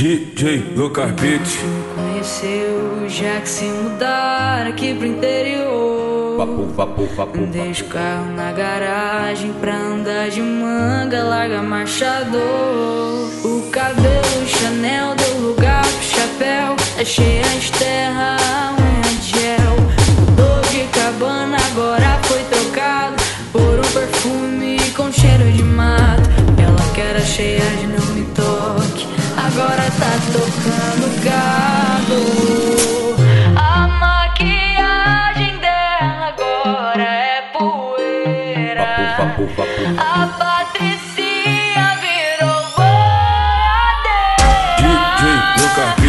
DJ Lucas Beats. Conheceu já que se mudar aqui pro interior. Deixa o carro na garagem pra andar de manga, larga marchador. O cabelo Chanel deu lugar pro chapéu, é cheia de terra, a unha de gel. Mudou de cabana, agora foi trocado por um perfume com cheiro de mato. Ela que era cheia de não me toque, agora tá tocando gado. A maquiagem dela agora é poeira. A Patricinha virou boiadeira. DJ Lucas